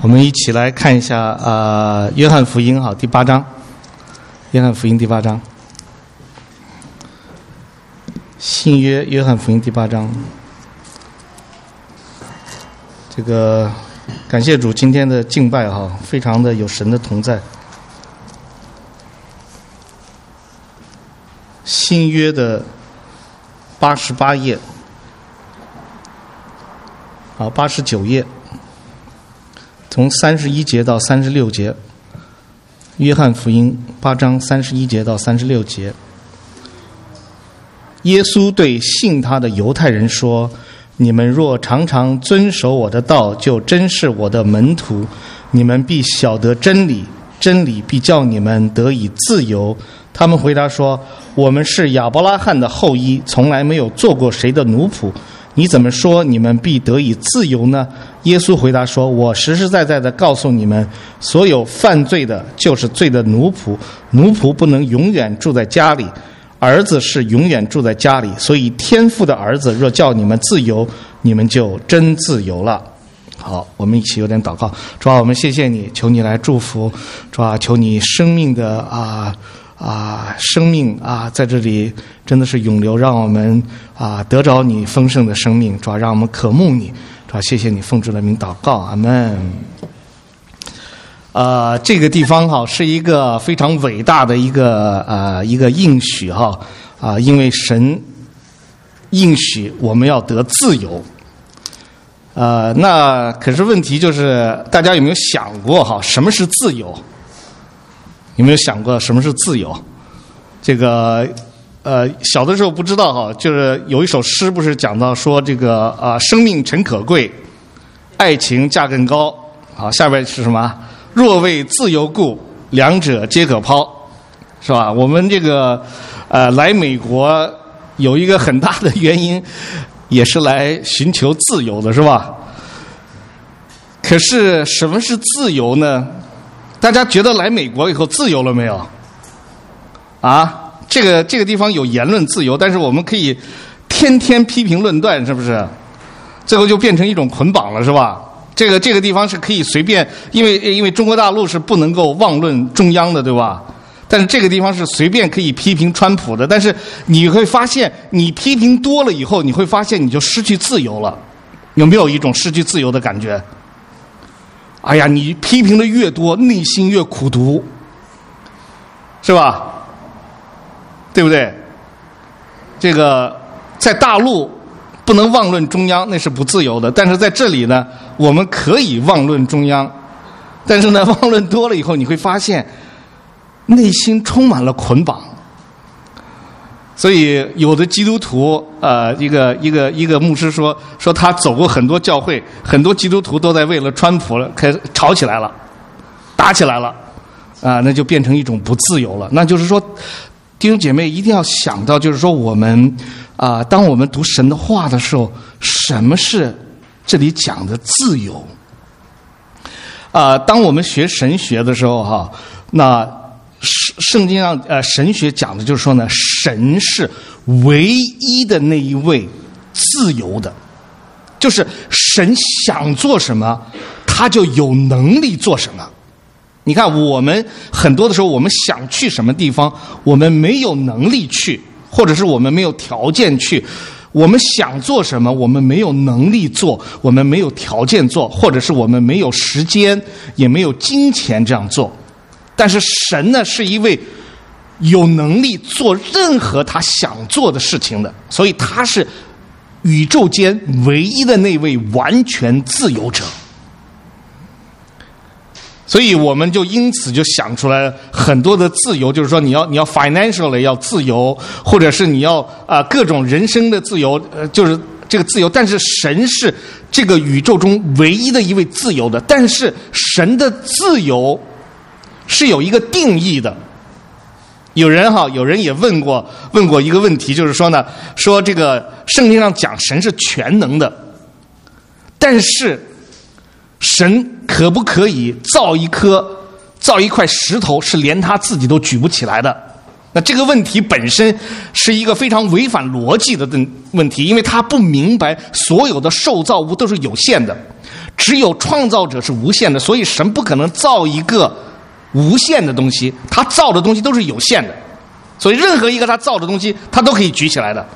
我们一起来看一下约翰福音第8章，约翰福音第8章，新约约翰福音第8章。这个感谢主，今天的敬拜非常的有神的同在。新约的88页，89页，从31节到36节，约翰福音8章31节到36节。耶稣对信他的犹太人说：你们若常常遵守我的道，就真是我的门徒，你们必晓得真理，真理必叫你们得以自由。他们回答说：我们是亚伯拉罕的后裔，从来没有做过谁的奴仆，你怎么说你们必得以自由呢？耶稣回答说：我实实在在的告诉你们，所有犯罪的就是罪的奴仆，奴仆不能永远住在家里，儿子是永远住在家里，所以天父的儿子若叫你们自由，你们就真自由了。好，我们一起有点祷告。主啊，我们谢谢你，求你来祝福。主啊，求你生命的生命在这里真的是永留，让我们得着你丰盛的生命。主啊，让我们渴慕你。主啊，谢谢你，奉主的名祷告，阿们。这个地方是一个非常伟大的一个应许因为神应许我们要得自由。那可是问题就是，大家有没有想过什么是自由？有没有想过什么是自由？这个小的时候不知道就是有一首诗不是讲到说这个生命诚可贵，爱情价更高。好，下边是什么？若为自由故，两者皆可抛，是吧？我们这个来美国有一个很大的原因，也是来寻求自由的，是吧？可是什么是自由呢？大家觉得来美国以后自由了没有？这个地方有言论自由，但是我们可以天天批评论断，是不是？最后就变成一种捆绑了，是吧？这个地方是可以随便，因为中国大陆是不能够妄论中央的，对吧？但是这个地方是随便可以批评川普的。但是你会发现，你批评多了以后，你会发现你就失去自由了。有没有一种失去自由的感觉？哎呀，你批评的越多，内心越苦毒，是吧？对不对？这个在大陆不能妄论中央，那是不自由的。但是在这里呢，我们可以妄论中央，但是呢，妄论多了以后，你会发现内心充满了捆绑。所以有的基督徒一个牧师说他走过很多教会，很多基督徒都在为了川普开始吵起来了，打起来了那就变成一种不自由了。那就是说，弟兄姐妹一定要想到，就是说我们当我们读神的话的时候，什么是这里讲的自由？当我们学神学的时候那圣经上神学讲的就是说呢，神是唯一的那一位自由的，就是神想做什么，他就有能力做什么。你看，我们很多的时候，我们想去什么地方，我们没有能力去，或者是我们没有条件去。我们想做什么，我们没有能力做，我们没有条件做，或者是我们没有时间，也没有金钱这样做。但是神呢，是一位有能力做任何他想做的事情的，所以他是宇宙间唯一的那位完全自由者。所以我们就因此就想出来很多的自由，就是说你要 financially 要自由，或者是你要各种人生的自由，就是这个自由。但是神是这个宇宙中唯一的一位自由的，但是神的自由是有一个定义的。有人也问过一个问题，就是说呢，说这个圣经上讲神是全能的，但是神可不可以造一块石头是连他自己都举不起来的？那这个问题本身是一个非常违反逻辑的问题，因为他不明白所有的受造物都是有限的， 只有创造者是无限的，所以神不可能造一个无限的东西，他造的东西都是有限的，所以任何一个他造的东西他都可以举起来的。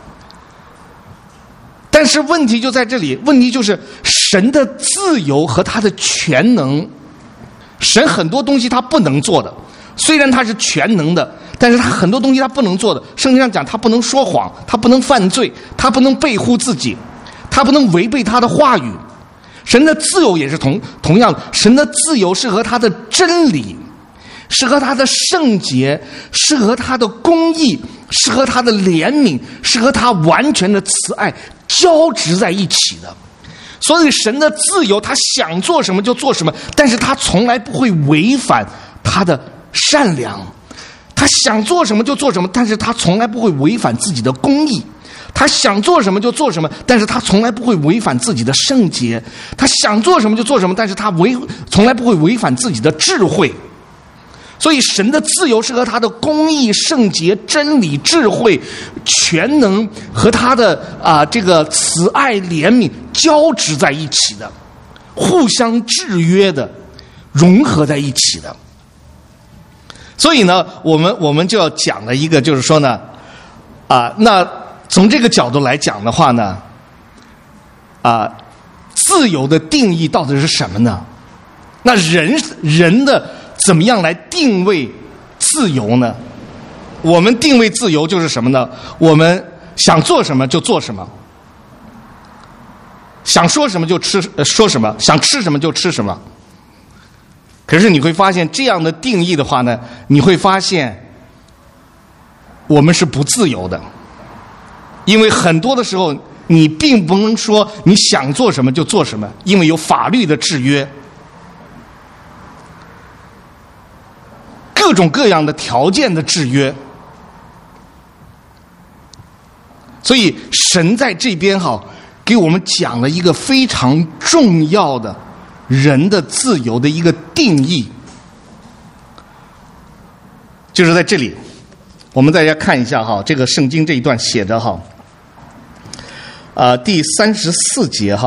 但是问题就在这里，问题就是神的自由和他的全能。神很多东西他不能做的，虽然他是全能的，但是他很多东西他不能做的。圣经上讲，他不能说谎，他不能犯罪，他不能背乎自己，他不能违背他的话语。神的自由也是同样的，神的自由是和他的真理，是和他的圣洁，是和他的公义，是和他的怜悯，是和他完全的慈爱交织在一起的。所以神的自由，他想做什么就做什么，但是他从来不会违反他的善良。他想做什么就做什么，但是他从来不会违反自己的公义。他想做什么就做什么，但是他从来不会违反自己的圣洁。他想做什么就做什么，但是他从来不会违反自己的智慧。所以神的自由是和他的公义、圣洁、真理、智慧、全能和他的这个慈爱、怜悯交织在一起的，互相制约的，融合在一起的。所以呢，我们就要讲的一个就是说呢，那从这个角度来讲的话呢，自由的定义到底是什么呢？那人的怎么样来定位自由呢？我们定位自由就是什么呢？我们想做什么就做什么，想说什么就说什么，想吃什么就吃什么。可是你会发现，这样的定义的话呢，你会发现我们是不自由的。因为很多的时候你并不能说你想做什么就做什么，因为有法律的制约，各种各样的条件的制约。所以神在这边给我们讲了一个非常重要的人的自由的一个定义，就是在这里我们大家看一下这个圣经这一段写着第34节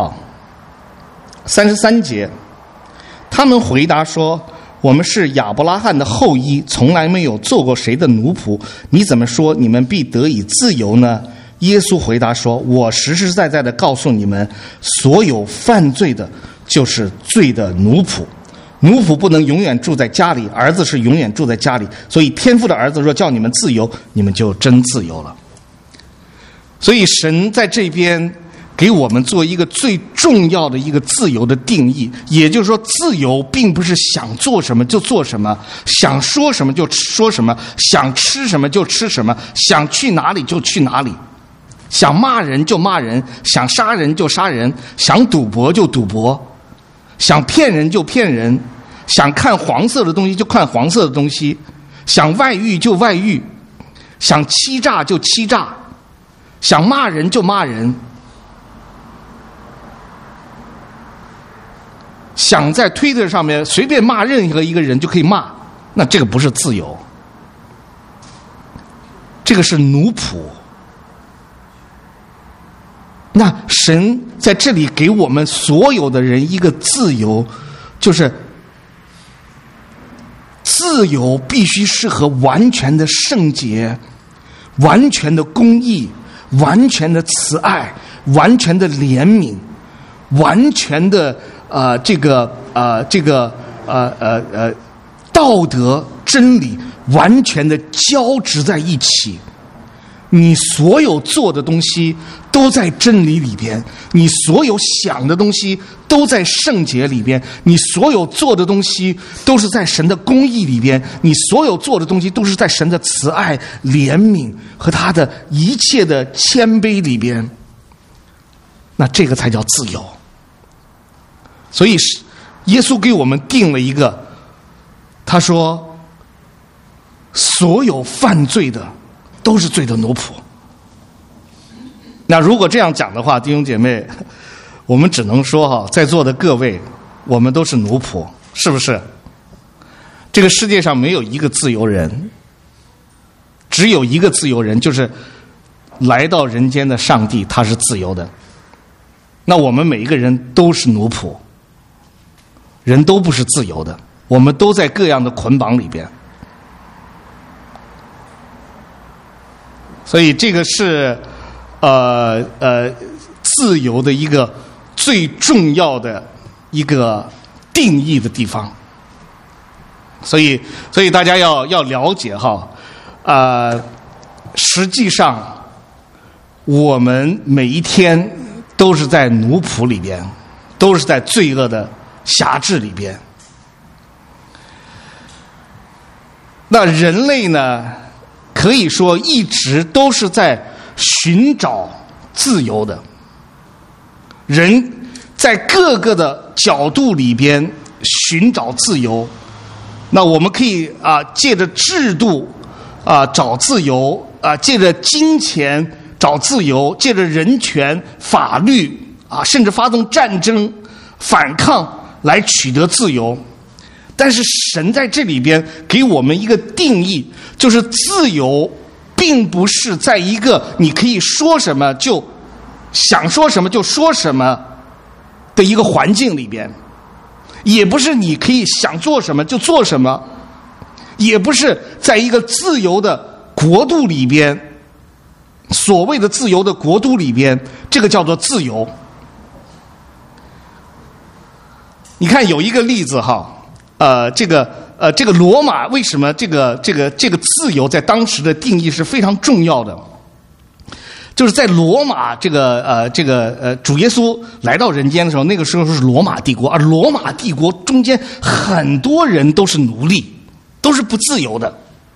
33节，他们回答说，我们是亚伯拉罕的后裔，从来没有做过谁的奴仆，你怎么说你们必得以自由呢？耶稣回答说，我实实在在的告诉你们，所有犯罪的就是罪的奴仆。奴仆不能永远住在家里，儿子是永远住在家里，所以天父的儿子若叫你们自由，你们就真自由了。所以神在这边给我们做一个最重要的一个自由的定义，也就是说，自由并不是想做什么就做什么，想说什么就说什么，想吃什么就吃什么，想去哪里就去哪里，想骂人就骂人，想杀人就杀人，想赌博就赌博，想骗人就骗人，想看黄色的东西就看黄色的东西，想外遇就外遇，想欺诈就欺诈，想骂人就骂人，想在推特上面随便骂任何一个人就可以骂，那这个不是自由，这个是奴仆。那神在这里给我们所有的人一个自由，就是自由必须是和完全的圣洁、完全的公义、完全的慈爱、完全的怜悯、完全的道德真理完全的交织在一起。你所有做的东西都在真理里边，你所有想的东西都在圣洁里边，你所有做的东西都是在神的公义里边，你所有做的东西都是在神的慈爱、怜悯和他的一切的谦卑里边。那这个才叫自由。所以耶稣给我们定了一个，他说所有犯罪的都是罪的奴仆。那如果这样讲的话，弟兄姐妹，我们只能说在座的各位，我们都是奴仆，是不是？这个世界上没有一个自由人，只有一个自由人，就是来到人间的上帝，他是自由的。那我们每一个人都是奴仆， 人都不是自由的，我们都在各样的捆绑里边。所以这个是自由的一个最重要的一个定义的地方。所以大家要了解哈，实际上我们每一天都是在奴仆里边，都是在罪恶的辖制里边。那人类呢，可以说一直都是在寻找自由的。人在各个的角度里边寻找自由。那我们可以借着制度找自由，借着金钱找自由，借着人权、法律甚至发动战争、反抗来取得自由。但是神在这里边给我们一个定义，就是自由并不是在一个你可以说什么就想说什么就说什么的一个环境里边，也不是你可以想做什么就做什么，也不是在一个自由的国度里边，所谓的自由的国度里边，这个叫做自由。你看有一个例子哈，这个罗马为什么这个自由在当时的定义是非常重要的？就是在罗马主耶稣来到人间的时候，那个时候是罗马帝国，而罗马帝国中间很多人都是奴隶，都是不自由的。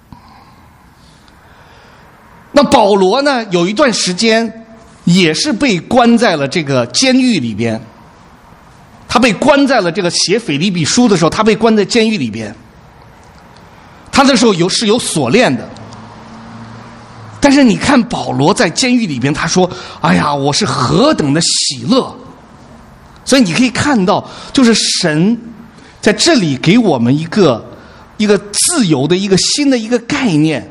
那保罗呢，有一段时间也是被关在了这个监狱里边，他被关在了这个写腓立比书的时候，他被关在监狱里边，他那时候是有锁链的。但是你看保罗在监狱里边，他说：“哎呀，我是何等的喜乐！”所以你可以看到，就是神在这里给我们一个自由的一个新的一个概念。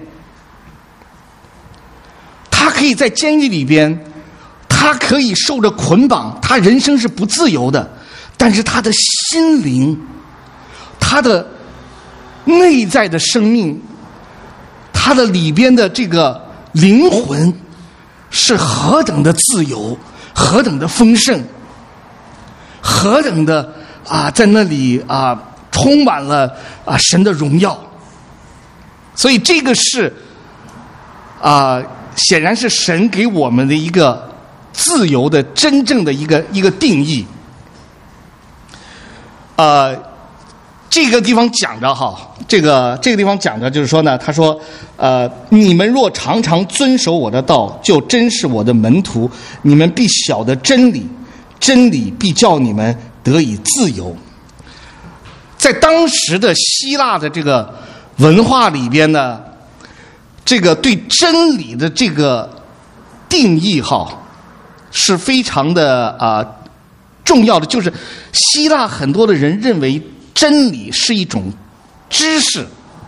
他可以在监狱里边，他可以受着捆绑，他人生是不自由的，但是他的心灵，他的内在的生命，他的里边的这个灵魂是何等的自由，何等的丰盛，何等的在那里充满了神的荣耀。所以这个是显然是神给我们的一个自由的真正的一个定义。这个地方讲着哈，这个地方讲着就是说呢，他说你们若常常遵守我的道，就真是我的门徒，你们必晓得真理，真理必叫你们得以自由。在当时的希腊的这个文化里边呢，这个对真理的这个定义哈是非常的重要的，就是希腊很多的人认为真理是一种知识，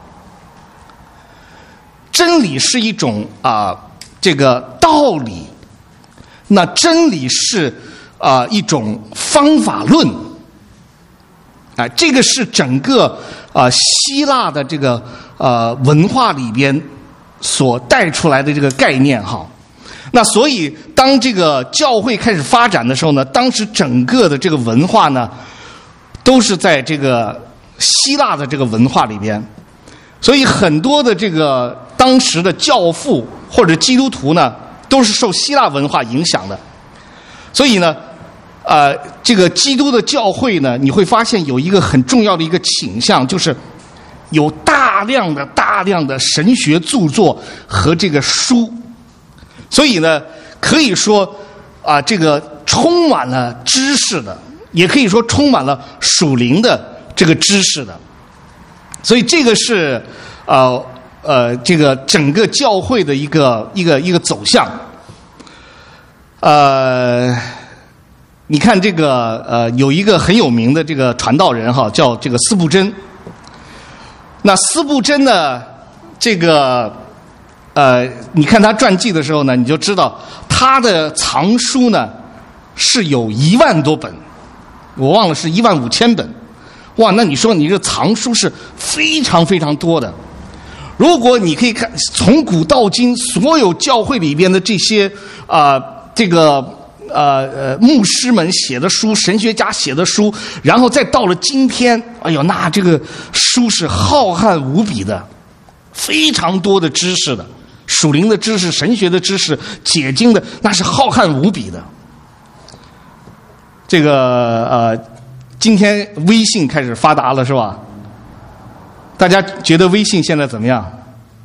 真理是一种这个道理，那真理是一种方法论。这个是整个希腊的这个文化里边所带出来的这个概念哈。那所以当这个教会开始发展的时候呢，当时整个的这个文化呢都是在这个希腊的这个文化里边，所以很多的这个当时的教父或者基督徒呢都是受希腊文化影响的。所以呢这个基督的教会呢，你会发现有一个很重要的一个倾向，就是有大量的神学著作和这个书。所以呢可以说这个充满了知识的，也可以说充满了属灵的这个知识的。所以这个是这个整个教会的一个走向。你看这个有一个很有名的这个传道人哈，叫这个司布真。那司布真呢，这个你看他传记的时候呢，你就知道他的藏书呢是有1万多本，我忘了是15000本， 哇，那你说你这藏书是非常非常多的。如果你可以看从古到今所有教会里边的这些牧师们写的书，神学家写的书，然后再到了今天，哎呦，那这个书是浩瀚无比的，非常多的知识的，属灵的知识、神学的知识、解经的，那是浩瀚无比的。这个今天微信开始发达了，是吧？大家觉得微信现在怎么样？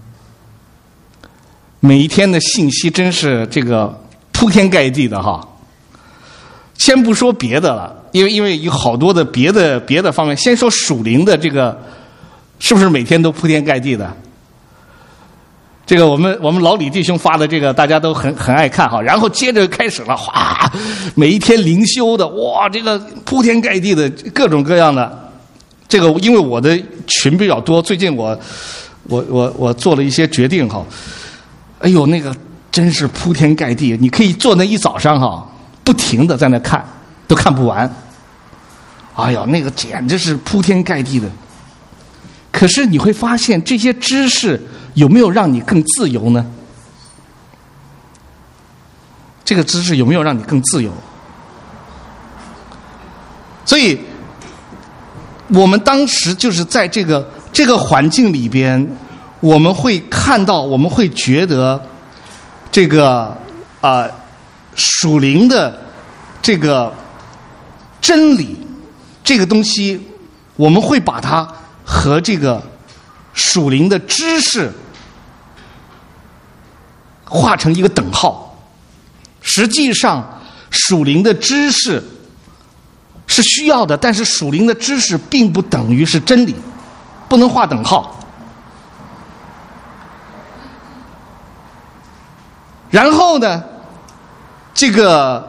每一天的信息真是这个铺天盖地的哈。先不说别的了，因为有好多的别的方面，先说属灵的这个，是不是每天都铺天盖地的？这个我们老李弟兄发的这个，大家都很爱看哈。然后接着开始了，哗，每一天灵修的，哇，这个铺天盖地的各种各样的。这个因为我的群比较多，最近我做了一些决定哈。哎呦，那个真是铺天盖地，你可以坐那一早上哈，不停的在那看，都看不完。哎呀，那个简直是铺天盖地的。可是你会发现，这些知识有没有让你更自由呢？这个知识有没有让你更自由？所以我们当时就是在这个环境里边，我们会看到，我们会觉得这个属灵的这个真理这个东西，我们会把它和这个属灵的知识画成一个等号。实际上属灵的知识是需要的，但是属灵的知识并不等于是真理，不能画等号。然后呢，这个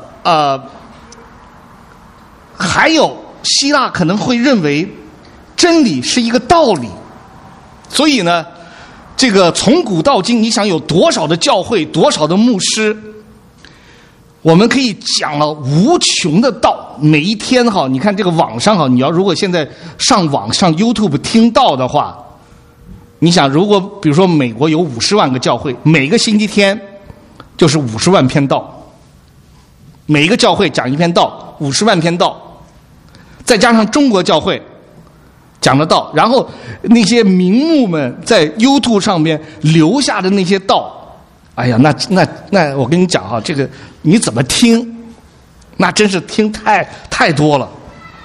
还有希腊可能会认为真理是一个道理，所以呢，这个从古到今，你想有多少的教会，多少的牧师，我们可以讲了无穷的道。每一天哈，你看这个网上哈，你要如果现在上网上 YouTube 听道的话，你想如果比如说美国有50万个教会，每个星期天就是50万篇道，每一个教会讲一篇道，50万篇道，再加上中国教会讲的道，然后那些名目们在 YouTube 上面留下的那些道，哎呀，那我跟你讲哈，这个你怎么听，那真是听太多了。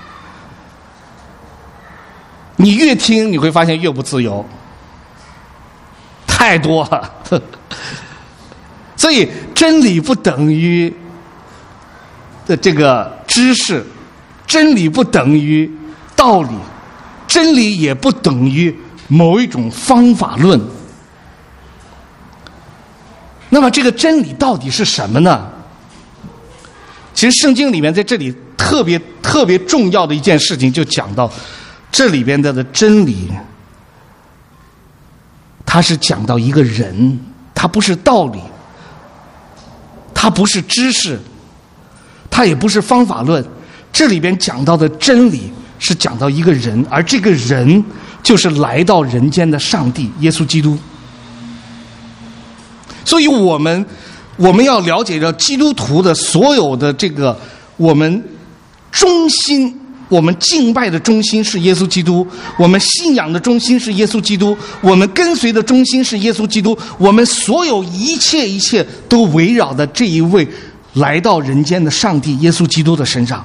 你越听你会发现越不自由，太多了。所以真理不等于的这个知识，真理不等于道理，真理也不等于某一种方法论。那么这个真理到底是什么呢？其实圣经里面在这里特别重要的一件事情就讲到，这里边的真理，它是讲到一个人，它不是道理，它不是知识，它也不是方法论。这里边讲到的真理是讲到一个人，而这个人就是来到人间的上帝耶稣基督。所以我们要了解着基督徒的所有的这个，我们中心，我们敬拜的中心是耶稣基督，我们信仰的中心是耶稣基督，我们跟随的中心是耶稣基督，我们所有一切都围绕在这一位来到人间的上帝耶稣基督的身上。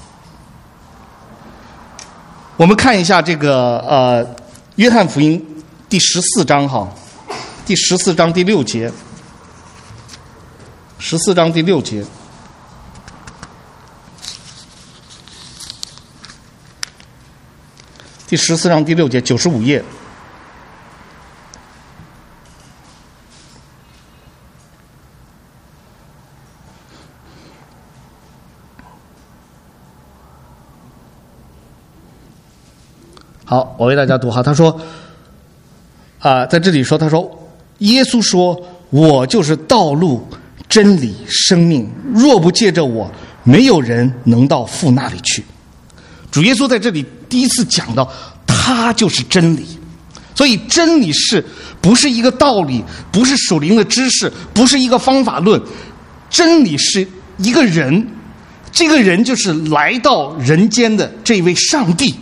我们看一下这个约翰福音第14章哈，第14章第6节。14章第6节，第14章第6节，95页。好，我为大家读哈。他说，在这里说，他说，耶稣说：“我就是道路、真理、生命，若不借着我，没有人能到父那里去。”主耶稣在这里第一次讲到他就是真理。所以真理不是一个道理，不是属灵的知识，不是一个方法论，真理是一个人，这个人就是来到人间的这位上帝。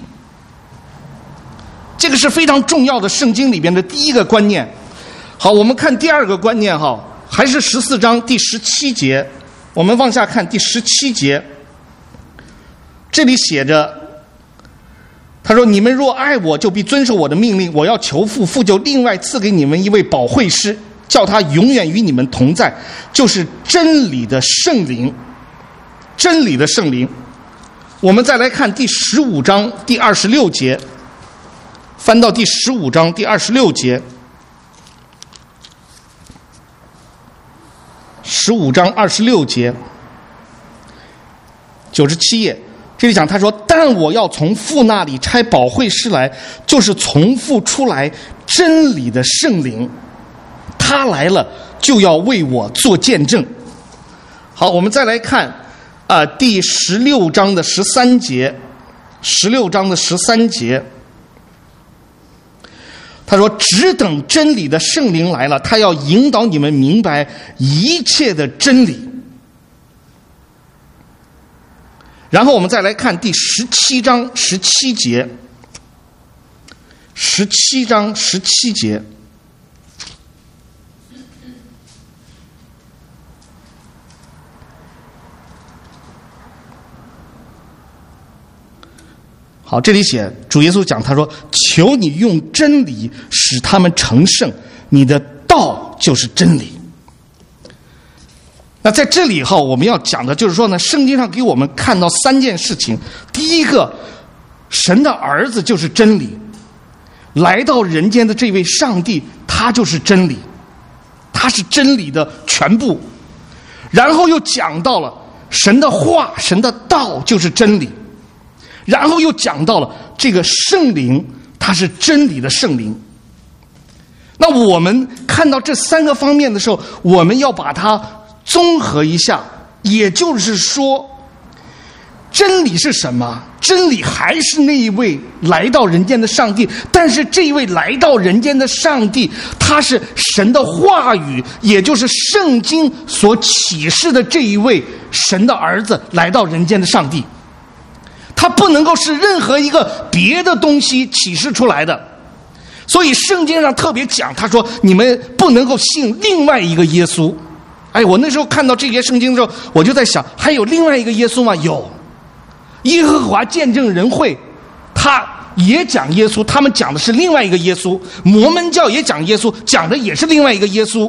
这个是非常重要的圣经里边的第一个观念。好，我们看第二个观念，还是14章第17节，我们往下看第17节，这里写着，他说：“你们若爱我，就必遵守我的命令。我要求父，父就另外赐给你们一位保惠师，叫他永远与你们同在，就是真理的圣灵。”真理的圣灵。我们再来看第15章第26节，翻到第15章第26节，15章26节，97页。这里讲，他说：“但我要从父那里差保惠师来，就是从父出来真理的圣灵，他来了就要为我做见证。”好，我们再来看第16章的13节，16章的13节，他说：“只等真理的圣灵来了，他要引导你们明白一切的真理。”然后我们再来看第17章17节，17章17节，好，这里写主耶稣讲，他说：“求你用真理使他们成圣，你的道就是真理。”那在这里我们要讲的就是说呢，圣经上给我们看到3件事情。第一个，神的儿子就是真理，来到人间的这位上帝，他就是真理，他是真理的全部。然后又讲到了神的话，神的道就是真理。然后又讲到了这个圣灵，他是真理的圣灵。那我们看到这3个方面的时候，我们要把它综合一下，也就是说，真理是什么？真理还是那一位来到人间的上帝，但是这一位来到人间的上帝，他是神的话语，也就是圣经所启示的这一位神的儿子来到人间的上帝。他不能够是任何一个别的东西启示出来的。所以圣经上特别讲，他说你们不能够信另外一个耶稣。我那时候看到这些圣经的时候，我就在想，还有另外一个耶稣吗？有，耶和华见证人会他也讲耶稣，他们讲的是另外一个耶稣。摩门教也讲耶稣，讲的也是另外一个耶稣。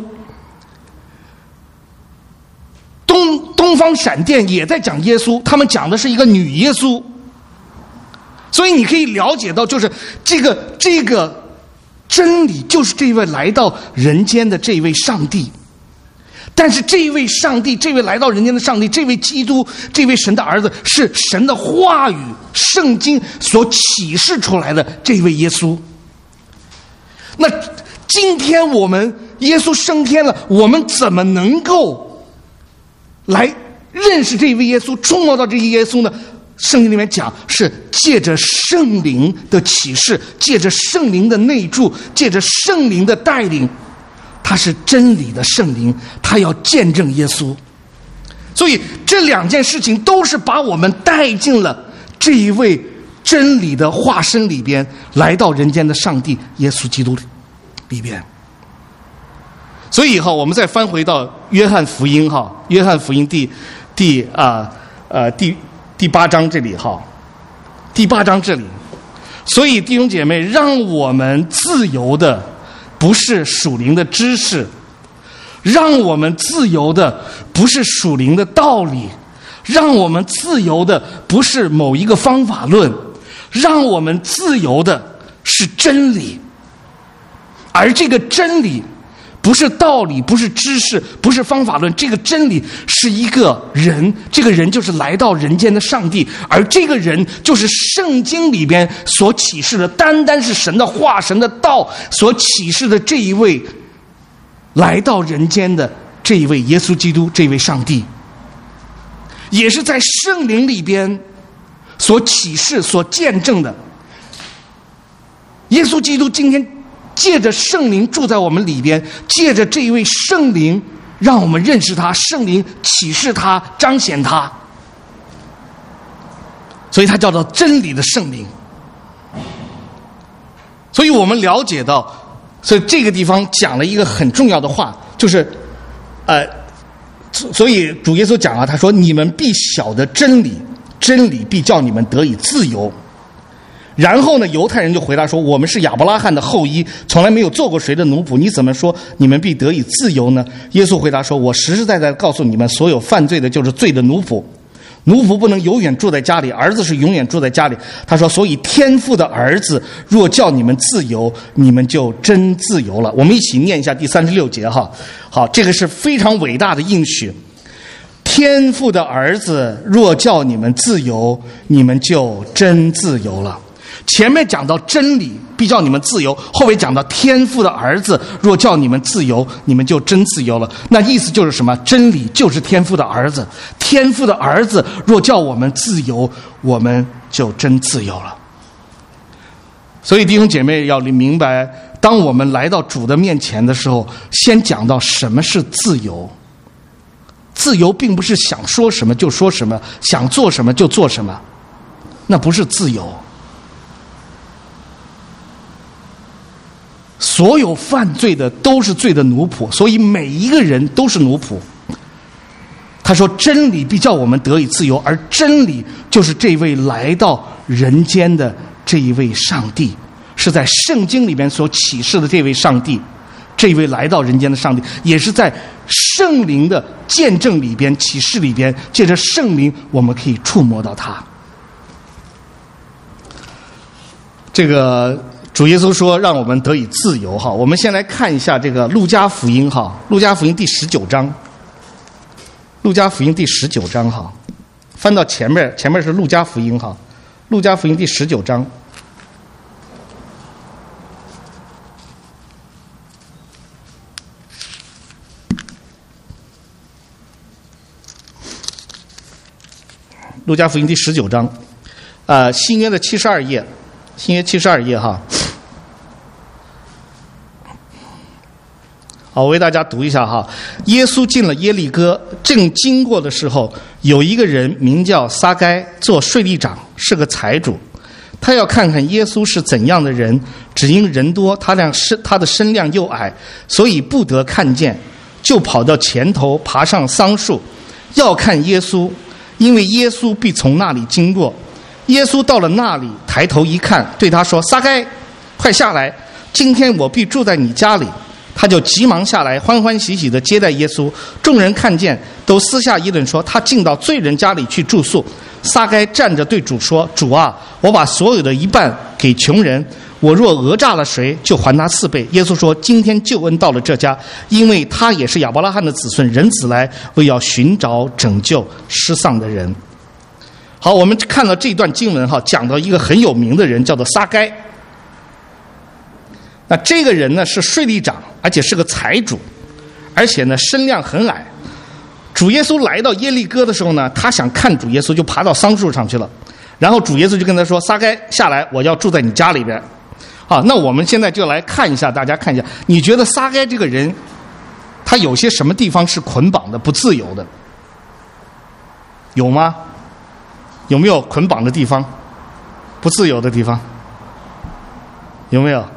东方闪电也在讲耶稣，他们讲的是一个女耶稣。所以你可以了解到，就是这个真理就是这位来到人间的这位上帝。但是这位上帝，这位来到人间的上帝，这位基督，这位神的儿子，是神的话语圣经所启示出来的这位耶稣。那今天我们耶稣升天了，我们怎么能够来认识这位耶稣，触摸到这位耶稣呢？圣经里面讲，是借着圣灵的启示，借着圣灵的内住，借着圣灵的带领。他是真理的圣灵，他要见证耶稣。所以这2件事情都是把我们带进了这一位真理的化身里边，来到人间的上帝耶稣基督里边。所以我们再翻回到约翰福音约翰福音第8章这里第8章这里。所以弟兄姐妹，让我们自由的不是属灵的知识，让我们自由的不是属灵的道理，让我们自由的不是某一个方法论，让我们自由的是真理。而这个真理不是道理，不是知识，不是方法论，这个真理是一个人，这个人就是来到人间的上帝，而这个人就是圣经里边所启示的，单单是神的话，神的道所启示的这一位来到人间的这一位耶稣基督，这位上帝，也是在圣灵里边所启示所见证的耶稣基督今天借着圣灵住在我们里边，借着这一位圣灵让我们认识他，圣灵启示他，彰显他，所以他叫做真理的圣灵。所以我们了解到，所以这个地方讲了一个很重要的话，就是所以主耶稣讲了，他说你们必晓得真理，真理必叫你们得以自由。然后呢，犹太人就回答说，我们是亚伯拉罕的后裔，从来没有做过谁的奴仆，你怎么说你们必得以自由呢？耶稣回答说，我实实在在告诉你们，所有犯罪的就是罪的奴仆，奴仆不能永远住在家里，儿子是永远住在家里。他说，所以天父的儿子若叫你们自由，你们就真自由了。我们一起念一下第36节哈。好，这个是非常伟大的应许。天父的儿子若叫你们自由，你们就真自由了。前面讲到真理必叫你们自由，后面讲到天父的儿子若叫你们自由，你们就真自由了。那意思就是什么？真理就是天父的儿子，天父的儿子若叫我们自由，我们就真自由了。所以弟兄姐妹要明白，当我们来到主的面前的时候，先讲到什么是自由。自由并不是想说什么就说什么，想做什么就做什么，那不是自由。所有犯罪的都是罪的奴仆，所以每一个人都是奴仆。他说真理必叫我们得以自由，而真理就是这位来到人间的这一位上帝，是在圣经里面所启示的这位上帝，这位来到人间的上帝，也是在圣灵的见证里边启示里边，借着圣灵我们可以触摸到他。这个主耶稣说让我们得以自由哈。我们先来看一下这个路加福音哈，路加福音第19章，路加福音第19章哈，翻到前面是路加福音哈，路加福音第19章。路加福音第19章，新约的72页，新约72页哈。好，我为大家读一下哈。耶稣进了耶利哥，正经过的时候，有一个人名叫撒该，做税吏长，是个财主。他要看看耶稣是怎样的人，只因人多，他的身量又矮，所以不得看见，就跑到前头，爬上桑树，要看耶稣，因为耶稣必从那里经过。耶稣到了那里，抬头一看，对他说：撒该，快下来，今天我必住在你家里。他就急忙下来，欢欢喜喜地接待耶稣。众人看见，都私下议论说，他进到罪人家里去住宿。撒该站着对主说：主啊，我把所有的一半给穷人，我若讹诈了谁，就还他4倍。耶稣说，今天救恩到了这家，因为他也是亚伯拉罕的子孙，人子来为要寻找拯救失丧的人。好，我们看到这段经文哈，讲到一个很有名的人，叫做撒该。那这个人呢是税吏长，而且是个财主，而且呢身量很矮。主耶稣来到耶利哥的时候呢，他想看主耶稣，就爬到桑树上去了。然后主耶稣就跟他说：撒该，下来，我要住在你家里边。好，那我们现在就来看一下，大家看一下，你觉得撒该这个人他有些什么地方是捆绑的、不自由的？有吗？有没有捆绑的地方、不自由的地方？有没有？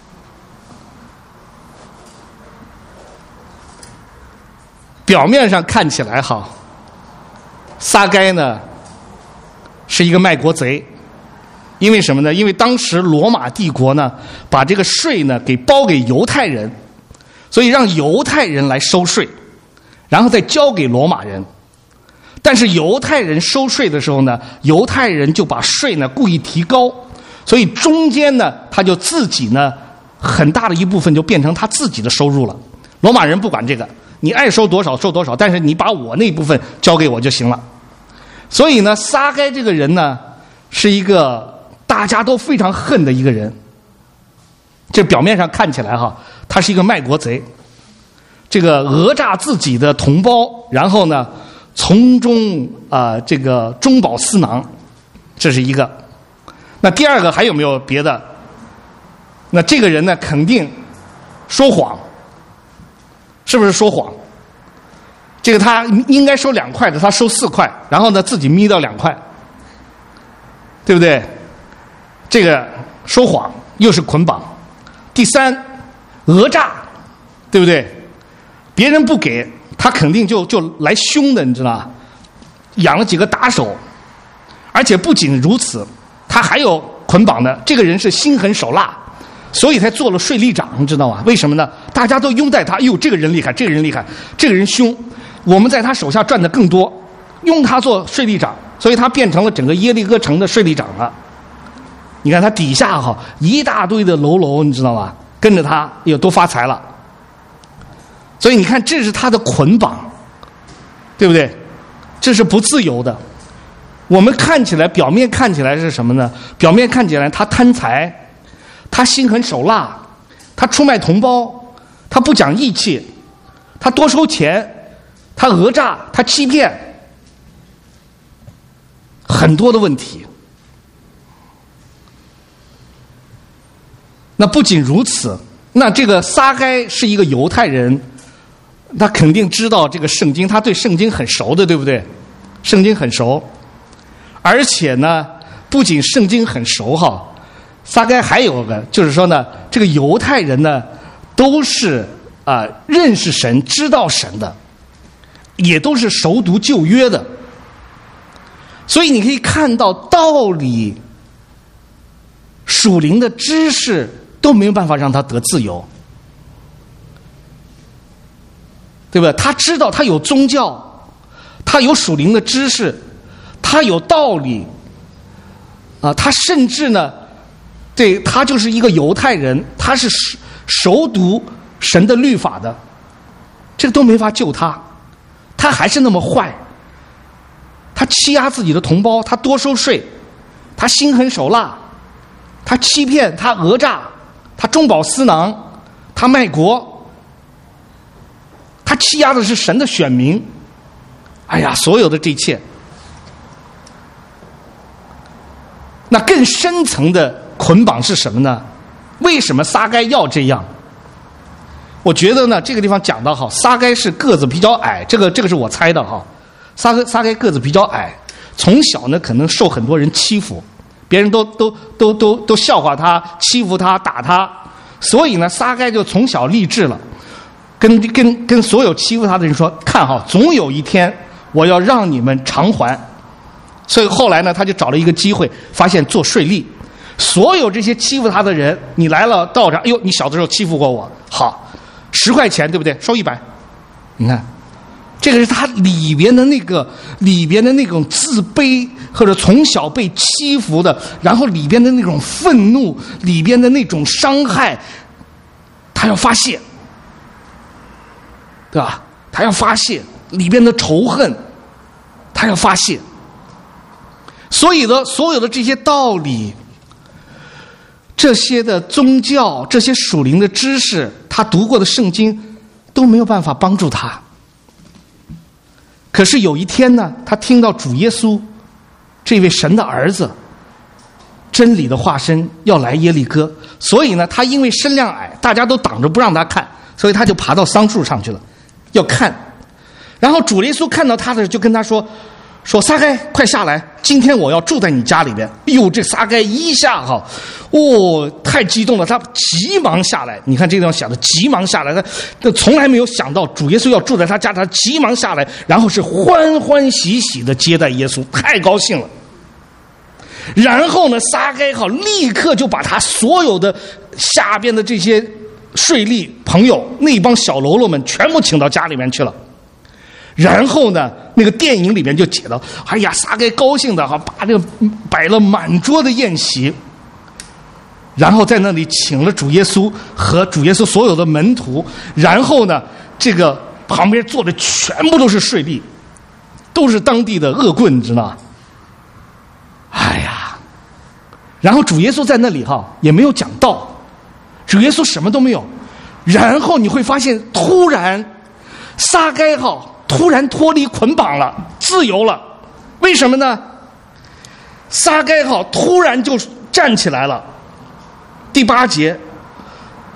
表面上看起来好，撒该呢是一个卖国贼，因为什么呢？因为当时罗马帝国呢把这个税呢给包给犹太人，所以让犹太人来收税，然后再交给罗马人。但是犹太人收税的时候呢，犹太人就把税呢故意提高，所以中间呢他就自己呢很大的一部分就变成他自己的收入了。罗马人不管这个，你爱收多少收多少，但是你把我那部分交给我就行了。所以呢，撒该这个人呢是一个大家都非常恨的一个人。这表面上看起来哈，他是一个卖国贼，这个讹诈自己的同胞，然后呢从中这个中饱私囊，这是一个。那第二个还有没有别的？ 那这个人呢，肯定说谎，是不是说谎？这个他应该收2块的，他收4块，然后呢自己眯到2块，对不对？这个说谎又是捆绑。第3，讹诈，对不对？别人不给他，肯定就来凶的，你知道吧？养了几个打手，而且不仅如此，他还有捆绑的。这个人是心狠手辣，所以才做了税吏长，你知道吗？为什么呢？大家都拥戴他，哎呦，这个人厉害，这个人厉害，这个人凶，我们在他手下赚的更多，用他做税吏长，所以他变成了整个耶利哥城的税吏长了。你看他底下一大堆的喽，你知道吧？跟着他也都发财了。所以你看，这是他的捆绑，对不对？这是不自由的。我们看起来，表面看起来是什么呢？表面看起来他贪财，他心狠手辣，他出卖同胞，他不讲义气，他多收钱，他讹诈，他欺骗，很多的问题。那不仅如此，那这个撒该是一个犹太人，他肯定知道这个圣经，他对圣经很熟的，对不对？圣经很熟，而且呢，不仅圣经很熟撒该还有个，就是说呢，这个犹太人呢，都是认识神、知道神的，也都是熟读旧约的，所以你可以看到道理、属灵的知识都没有办法让他得自由，对吧？他知道他有宗教，他有属灵的知识，他有道理，他甚至呢，对，他就是一个犹太人，他是熟读神的律法的，这个都没法救他，他还是那么坏，他欺压自己的同胞，他多收税，他心狠手辣，他欺骗，他讹诈，他中饱私囊，他卖国，他欺压的是神的选民。哎呀，所有的这一切，那更深层的捆绑是什么呢？为什么撒该要这样？我觉得呢，这个地方讲到撒该是个子比较矮，这个是我猜的撒该个子比较矮，从小呢可能受很多人欺负，别人都笑话他，欺负他，打他，所以呢，撒该就从小立志了，跟所有欺负他的人说，看总有一天我要让你们偿还。所以后来呢，他就找了一个机会，发现做税吏，所有这些欺负他的人，你来了道上，哎呦，你小的时候欺负过我，好，10块钱，对不对？收100。你看，这个是他里边的那种自卑，或者从小被欺负的，然后里边的那种愤怒，里边的那种伤害，他要发泄，对吧？他要发泄里边的仇恨，他要发泄。所以呢，所有的这些道理，这些的宗教，这些属灵的知识，他读过的圣经都没有办法帮助他。可是有一天呢，他听到主耶稣这位神的儿子，真理的化身要来耶利哥，所以呢，他因为身量矮，大家都挡着不让他看，所以他就爬到桑树上去了，要看。然后主耶稣看到他的时候，就跟他说撒该，快下来，今天我要住在你家里边。哎呦，这撒该一下太激动了，他急忙下来。你看这地方写的急忙下来，他从来没有想到主耶稣要住在他家，他急忙下来，然后是欢欢喜喜的接待耶稣，太高兴了。然后呢，撒该立刻就把他所有的下边的这些税吏朋友，那帮小喽啰们全部请到家里面去了。然后呢，那个电影里面就写到，哎呀，撒该高兴的把这个摆了满桌的宴席，然后在那里请了主耶稣和主耶稣所有的门徒，然后呢，这个旁边坐的全部都是税吏，都是当地的恶棍，你知道吗？哎呀，然后主耶稣在那里也没有讲道，主耶稣什么都没有，然后你会发现，突然撒该突然脱离捆绑了，自由了。为什么呢？撒该突然就站起来了。第8节，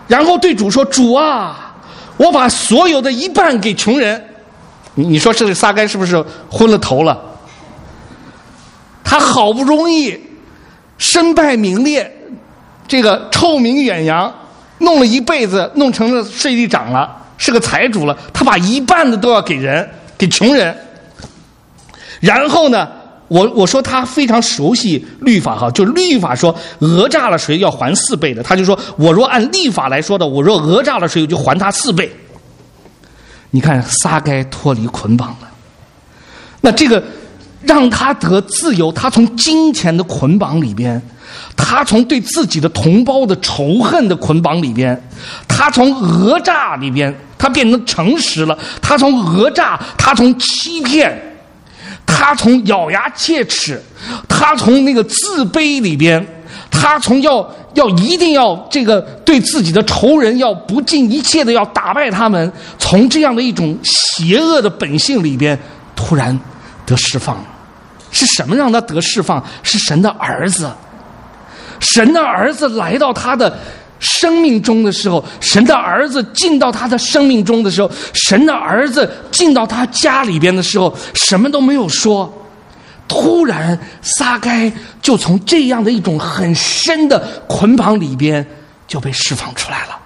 然后对主说：“主啊，我把所有的一半给穷人。”你说这个撒该是不是昏了头了？他好不容易身败名裂，这个臭名远扬，弄了一辈子，弄成了税吏长了，是个财主了，他把一半的都要给人，给穷人。然后呢，我说他非常熟悉律法哈，就律法说讹诈了谁要还4倍的，他就说我若按律法来说的，我若讹诈了谁，我就还他4倍。你看撒该脱离捆绑了，那这个让他得自由，他从金钱的捆绑里边，他从对自己的同胞的仇恨的捆绑里边，他从讹诈里边，他变成诚实了，他从讹诈，他从欺骗，他从咬牙切齿，他从那个自卑里边，他从要一定要这个对自己的仇人要不尽一切的要打败他们，从这样的一种邪恶的本性里边突然得释放。是什么让他得释放？是神的儿子。神的儿子来到他的生命中的时候，神的儿子进到他的生命中的时候，神的儿子进到他家里边的时候，什么都没有说，突然撒该就从这样的一种很深的捆绑里边就被释放出来了。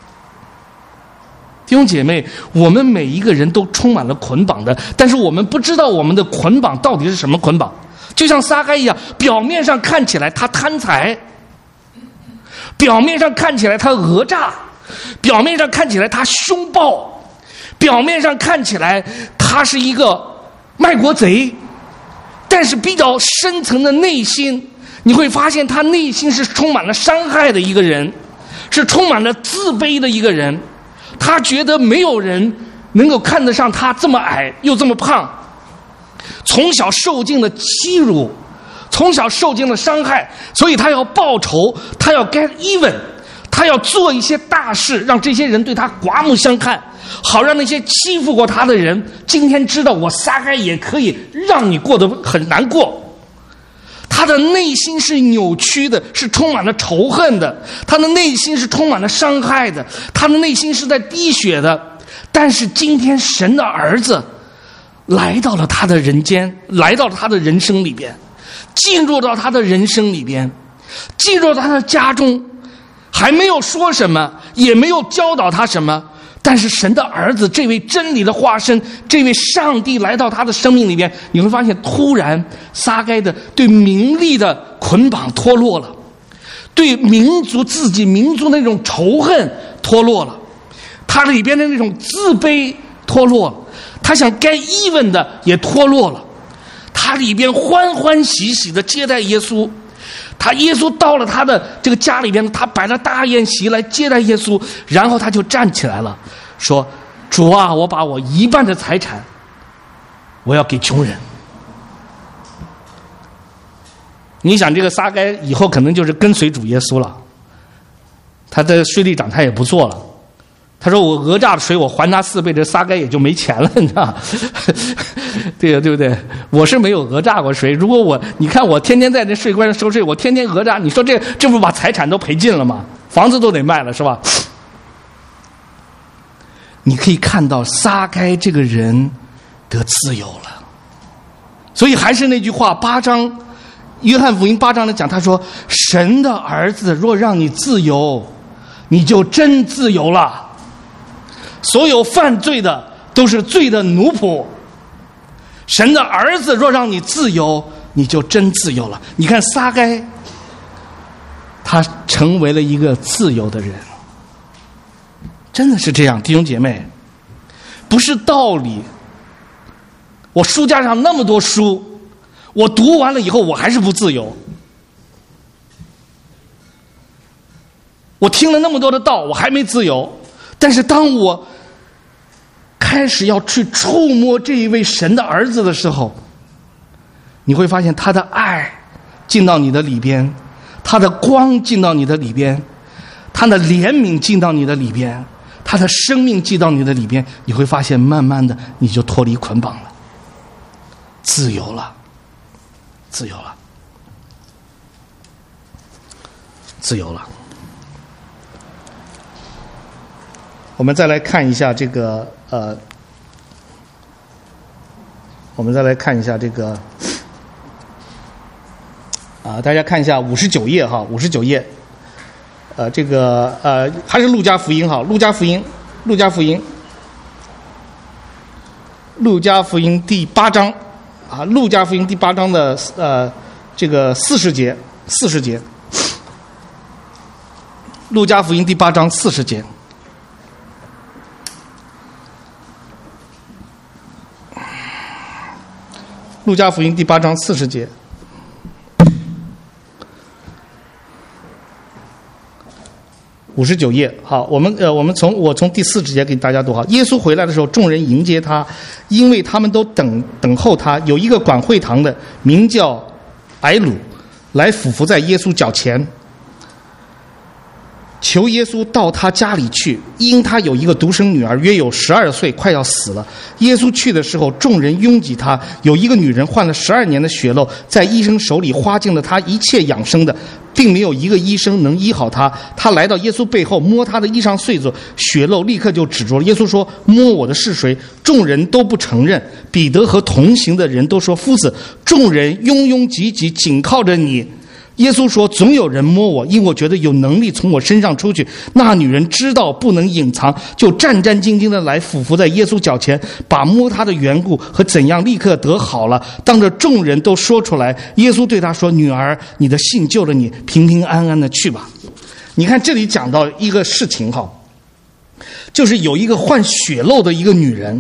弟兄姐妹，我们每一个人都充满了捆绑的，但是我们不知道我们的捆绑到底是什么捆绑。就像撒该一样，表面上看起来他贪财，表面上看起来他讹诈，表面上看起来他凶暴，表面上看起来他是一个卖国贼，但是比较深层的内心，你会发现他内心是充满了伤害的一个人，是充满了自卑的一个人。他觉得没有人能够看得上他这么矮又这么胖，从小受尽了欺辱，从小受尽了伤害，所以他要报仇，他要 get even， 他要做一些大事，让这些人对他刮目相看，好让那些欺负过他的人今天知道我撒该也可以让你过得很难过。他的内心是扭曲的，是充满了仇恨的，他的内心是充满了伤害的，他的内心是在滴血的。但是今天神的儿子来到了他的人间，来到了他的人生里边，进入到他的人生里边，进入到他的家中，还没有说什么，也没有教导他什么，但是神的儿子这位真理的化身，这位上帝来到他的生命里边，你会发现突然撒该的对名利的捆绑脱落了，对民族自己民族的那种仇恨脱落了，他里边的那种自卑脱落了，他想该even的也脱落了，他里边欢欢喜喜的接待耶稣。他耶稣到了他的这个家里边，他摆了大宴席来接待耶稣，然后他就站起来了，说：“主啊，我把我一半的财产，我要给穷人。”你想，这个撒该以后可能就是跟随主耶稣了，他的税吏长他也不做了。他说：“我讹诈了谁，我还他4倍。”这撒该也就没钱了，你知道？对呀，对不对？我是没有讹诈过谁。如果你看我天天在这税关上收税，我天天讹诈，你说这不把财产都赔尽了吗？房子都得卖了，是吧？你可以看到撒该这个人得自由了。所以还是那句话，8章约翰福音8章里讲，他说：“神的儿子若让你自由，你就真自由了。所有犯罪的都是罪的奴仆，神的儿子若让你自由，你就真自由了。”你看撒该，他成为了一个自由的人，真的是这样，弟兄姐妹，不是道理。我书架上那么多书，我读完了以后我还是不自由。我听了那么多的道，我还没自由。但是当我开始要去触摸这一位神的儿子的时候，你会发现他的爱进到你的里边，他的光进到你的里边，他的怜悯进到你的里边，他的生命进到你的里边，你会发现慢慢的你就脱离捆绑了，自由了，自由了，自由了。 我们再来看一下这个大家看一下59页哈，59页，还是路加福音哈，路加福音第8章啊，路加福音第8章的40节，路加福音第8章40节。路加福音第8章40节。59页，好，我从第4节给大家读哈。耶稣回来的时候，众人迎接他，因为他们都等候他。有一个管会堂的，名叫埃鲁，来俯伏在耶稣脚前，求耶稣到他家里去，因他有一个独生女儿，约有12岁，快要死了。耶稣去的时候，众人拥挤他。有一个女人患了12年的血漏，在医生手里花尽了他一切养生的，并没有一个医生能医好他。他来到耶稣背后，摸他的衣裳穗子，血漏立刻就止住了。耶稣说：“摸我的是谁？”众人都不承认。彼得和同行的人都说：“夫子。”众人拥拥挤挤，紧靠着你。耶稣说：“总有人摸我，因我觉得有能力从我身上出去。”那女人知道不能隐藏，就战战兢兢地来俯伏在耶稣脚前，把摸他的缘故和怎样立刻得好了，当着众人都说出来。耶稣对他说：“女儿，你的信救了你，平平安安的去吧。”你看这里讲到一个事情哈，就是有一个患血漏的一个女人，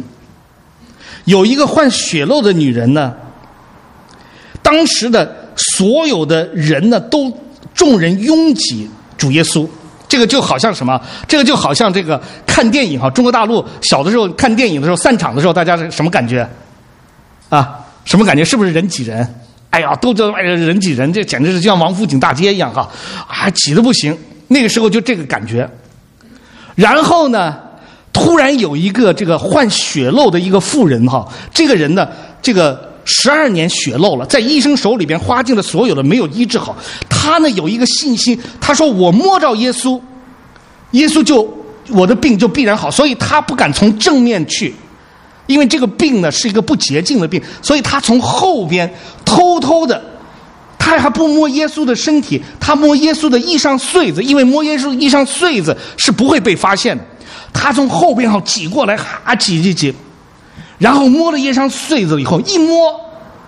呢，当时的所有的人呢，都众人拥挤主耶稣。这个就好像什么？这个就好像这个看电影哈。中国大陆小的时候看电影的时候，散场的时候，大家是什么感觉？啊，什么感觉？是不是人挤人？哎呀，都这人挤人，这简直是就像王府井大街一样哈，啊，挤得不行。那个时候就这个感觉。然后呢，突然有一个这个患血漏的一个妇人哈，这个人呢，这个12年血漏了，在医生手里边花尽了所有的，没有医治好。他呢有一个信心，他说：“我摸着耶稣，耶稣就我的病就必然好。”所以他不敢从正面去，因为这个病呢是一个不洁净的病，所以他从后边偷偷的，他还不摸耶稣的身体，他摸耶稣的衣裳穗子，因为摸耶稣衣裳穗子是不会被发现的。他从后边挤过来，挤，然后摸了耶稣穗子以后，一摸，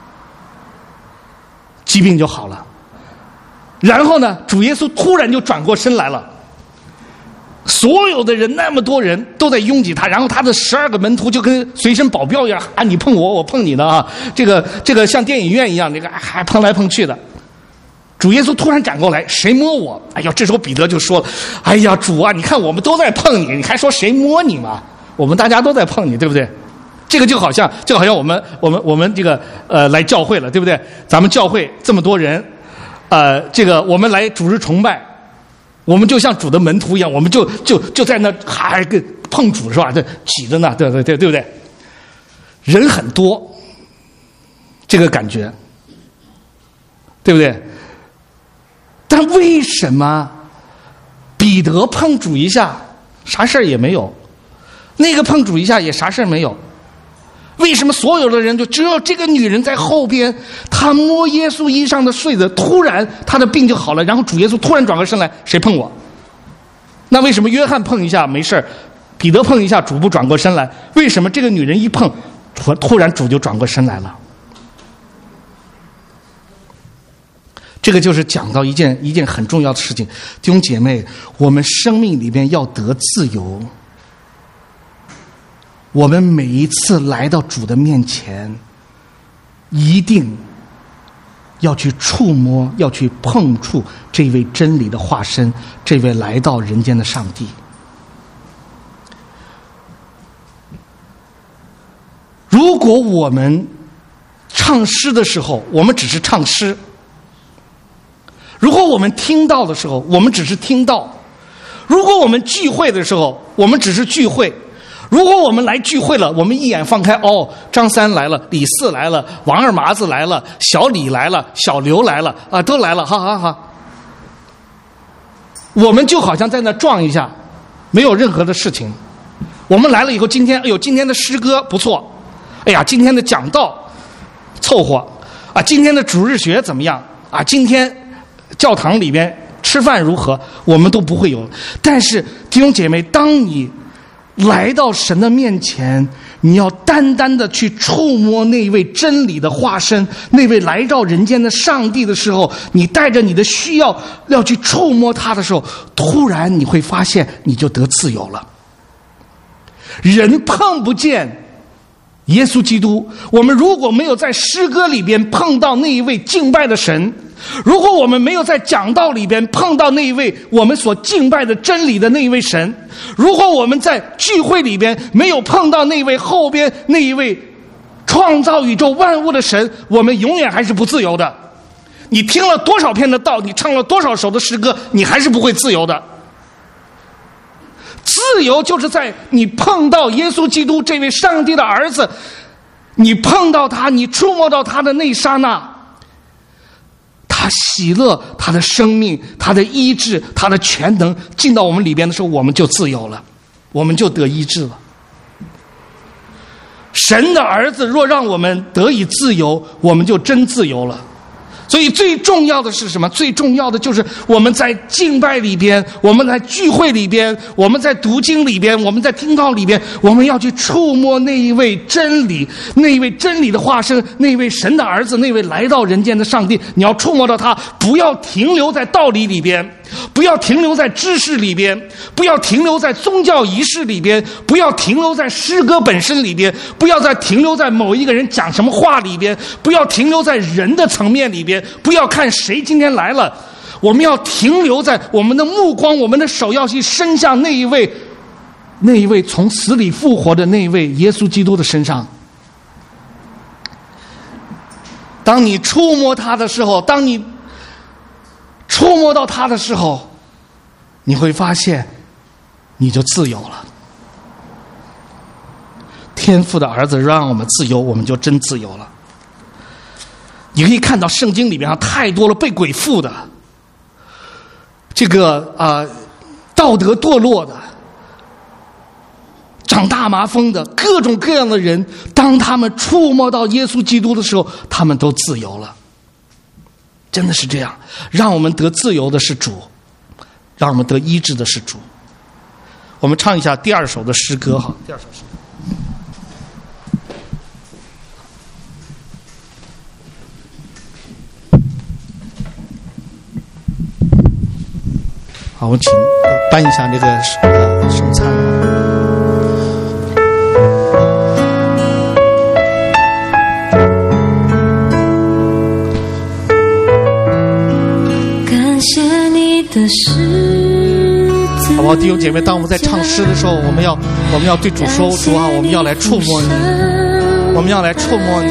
疾病就好了。然后呢，主耶稣突然就转过身来了，所有的人那么多人都在拥挤他，然后他的12个门徒就跟随身保镖一样啊，你碰我，我碰你的啊，这个像电影院一样，这个还碰来碰去的。主耶稣突然转过来，谁摸我？哎呀，这时候彼得就说了：“哎呀，主啊，你看我们都在碰你，你还说谁摸你吗？我们大家都在碰你，对不对？”这个就好像我们这个来教会了，对不对？咱们教会这么多人，这个我们来主日崇拜，我们就像主的门徒一样，我们就在那还跟碰主是吧？这挤着呢，对不对？人很多，这个感觉，对不对？但为什么彼得碰主一下啥事儿也没有，那个碰主一下也啥事儿没有？为什么所有的人就只有这个女人在后边，她摸耶稣衣裳的穗子，突然她的病就好了，然后主耶稣突然转过身来，谁碰我？那为什么约翰碰一下没事，彼得碰一下主不转过身来？为什么这个女人一碰，突然主就转过身来了？这个就是讲到一件很重要的事情，弟兄姐妹，我们生命里边要得自由。我们每一次来到主的面前，一定要去触摸，要去碰触这位真理的化身，这位来到人间的上帝。如果我们唱诗的时候，我们只是唱诗；如果我们听到的时候，我们只是听到；如果我们聚会的时候，我们只是聚会；如果我们来聚会了，我们一眼放开，哦，张三来了，李四来了，王二麻子来了，小李来了，小刘来了，啊，都来了，好，我们就好像在那撞一下，没有任何的事情。 我们来了以后，今天的诗歌不错，哎呀，今天的讲道凑合啊，今天的主日学怎么样啊？今天教堂里边吃饭如何？我们都不会有。但是弟兄姐妹，当你来到神的面前，你要单单的去触摸那位真理的化身，那位来到人间的上帝的时候，你带着你的需要要去触摸他的时候，突然你会发现你就得自由了。人碰不见耶稣基督，我们如果没有在诗歌里边碰到那一位敬拜的神，如果我们没有在讲道里边碰到那一位我们所敬拜的真理的那一位神，如果我们在聚会里边没有碰到那位后边那一位创造宇宙万物的神，我们永远还是不自由的。你听了多少篇的道，你唱了多少首的诗歌，你还是不会自由的。自由就是在你碰到耶稣基督这位上帝的儿子，你碰到他，你触摸到他的那一刹那，他喜乐，他的生命，他的医治，他的全能进到我们里边的时候，我们就自由了，我们就得医治了。神的儿子若让我们得以自由，我们就真自由了。所以最重要的是什么？最重要的就是我们在敬拜里边，我们在聚会里边，我们在读经里边，我们在听道里边，我们要去触摸那一位真理，那一位真理的化身，那一位神的儿子，那位来到人间的上帝。你要触摸到他，不要停留在道理里边，不要停留在知识里边，不要停留在宗教仪式里边，不要停留在诗歌本身里边，不要再停留在某一个人讲什么话里边，不要停留在人的层面里边，不要看谁今天来了，我们要停留在我们的目光，我们的手要去伸向那一位从死里复活的那一位耶稣基督的身上。当你触摸他的时候，当你触摸到他的时候，你会发现你就自由了。天父的儿子让我们自由，我们就真自由了。你可以看到圣经里面太多了被鬼附的，这个道德堕落的，长大麻风的，各种各样的人，当他们触摸到耶稣基督的时候，他们都自由了。真的是这样，让我们得自由的是主，让我们得医治的是主。我们唱一下第二首的诗歌哈，第二首诗歌。好，我请搬一下这个圣餐。 感谢你的诗字， 好不好，弟兄姐妹？当我们在唱诗的时候，我们要对主说：主啊，我们要来触摸你，我们要来触摸你。